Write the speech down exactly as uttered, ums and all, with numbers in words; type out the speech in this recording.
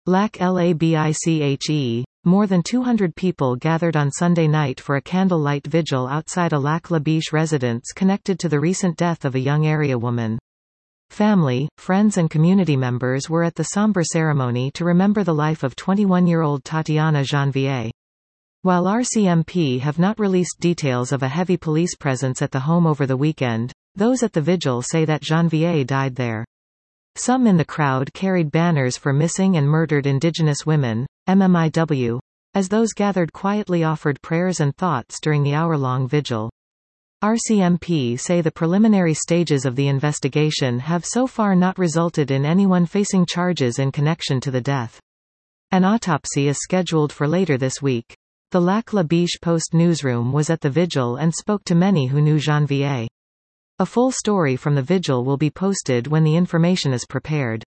Lac Labiche. More than two hundred people gathered on Sunday night for a candlelight vigil outside a Lac La Biche residence connected to the recent death of a young area woman. Family, friends and community members were at the somber ceremony to remember the life of twenty-one-year-old Tatiana Janvier. While R C M P have not released details of a heavy police presence at the home over the weekend, those at the vigil say that Janvier died there. Some in the crowd carried banners for missing and murdered Indigenous women, M M I W, as those gathered quietly offered prayers and thoughts during the hour-long vigil. R C M P say the preliminary stages of the investigation have so far not resulted in anyone facing charges in connection to the death. An autopsy is scheduled for later this week. The Lac La Biche Post newsroom was at the vigil and spoke to many who knew Janvier. A full story from the vigil will be posted when the information is prepared.